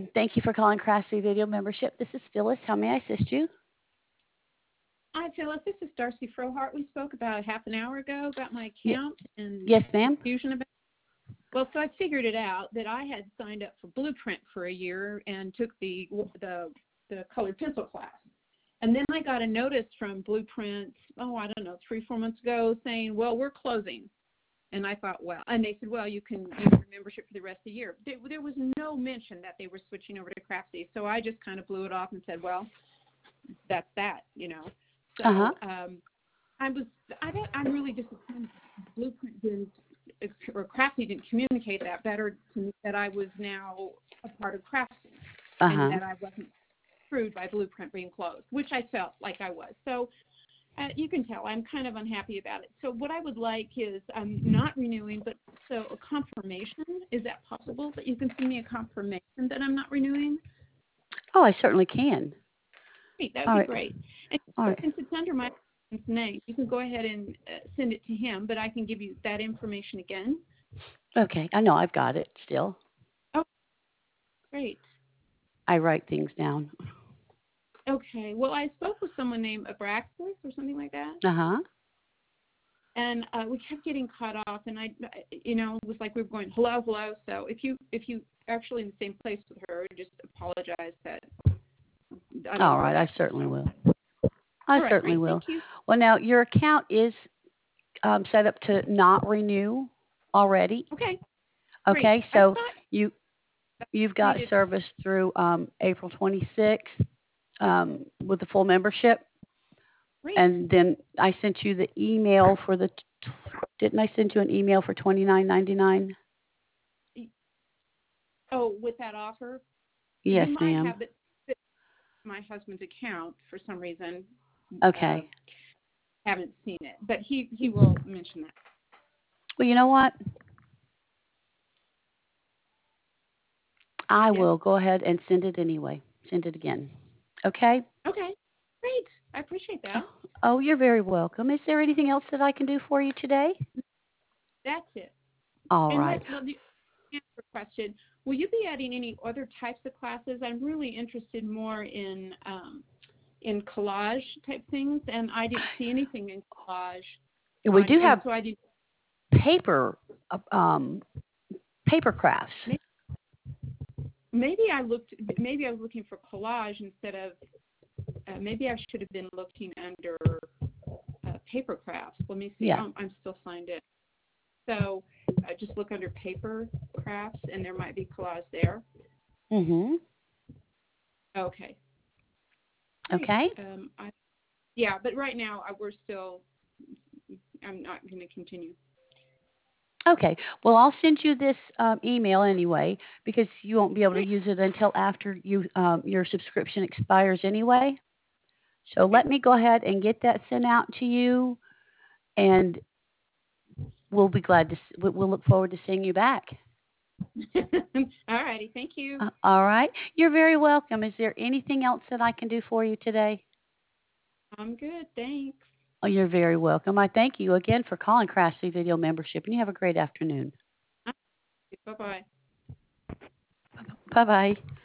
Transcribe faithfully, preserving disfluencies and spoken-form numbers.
Thank you for calling Craftsy Video Membership. This is Phyllis. How may I assist you? Hi, Phyllis. This is Darcy Frohart. We spoke about half an hour ago about my Y- account and yes, ma'am. confusion about. Well, so I figured it out that I had signed up for Blueprint for a year and took the the the colored pencil class. And then I got a notice from Blueprint, oh, I don't know, three, four months ago saying, well, we're closing. And I thought, well, and they said, well, you can use your membership for the rest of the year. There, there was no mention that they were switching over to Craftsy. So I just kind of blew it off and said, well, that's that, you know. Uh huh. So um, I was, I don't, I'm really disappointed. Blueprint didn't, or Craftsy didn't communicate that better to me, that I was now a part of Craftsy Uh and huh. that I wasn't screwed by Blueprint being closed, which I felt like I was. So uh, you can tell I'm kind of unhappy about it. So what I would like is I'm not renewing, but also a confirmation. Is that possible that you can send me a confirmation that I'm not renewing? Oh, I certainly can. Great, that would All be right. great. And All right. since it's under my husband's name, you can go ahead and uh, send it to him, but I can give you that information again. Okay. I know I've got it still. Oh, great. I write things down. Okay. Well, I spoke with someone named Abraxas or something like that, Uh huh. and uh, we kept getting cut off, and I, you know, it was like we were going hello, hello. So if you if you actually in the same place with her, just apologize that I don't All know right. what I happened. certainly So, will. I all right, certainly great. will. Thank you. Well, now your account is um, set up to not renew already. Okay, great. Okay. I So thought you that you've we got needed. service through um, April twenty-sixth um, with the full membership. Great. And then I sent you the email for the. Didn't I send you an email for twenty nine ninety nine? Oh, with that offer, Yes, you might ma'am. have it fit my husband's account for some reason. Uh, Okay. haven't seen it, but he he will mention that. Well, you know what? I Yes. will go ahead and send it anyway. Send it again. Okay. Okay. Great. I appreciate Oh, that. oh, you're very welcome. Is there anything else that I can do for you today? That's it. All And right. let let me answer a question. Will you be adding any other types of classes? I'm really interested more in um, in collage type things, and I didn't see anything in collage We on, do and have so I didn't. paper uh, um, paper crafts. Maybe, maybe I looked. Maybe I was looking for collage instead of. Uh, maybe I should have been looking under uh, paper crafts. Let me see. Yeah. Oh, I'm still signed in. So uh, just look under paper crafts, and there might be collage there. Mhm. Okay. Great. Okay. Um, I, yeah, but right now I, we're still. I'm not going to continue. Okay. Well, I'll send you this um, email anyway because you won't be able to Great. use it until after you um, your subscription expires anyway. So Okay. let me go ahead and get that sent out to you, and we'll be glad to. s- We'll look forward to seeing you back. All righty. Thank you. Uh, all right. You're very welcome. Is there anything else that I can do for you today? I'm good. Thanks. Oh, you're very welcome. I thank you again for calling Craftsy Video Membership, and you have a great afternoon. Bye bye. Bye bye.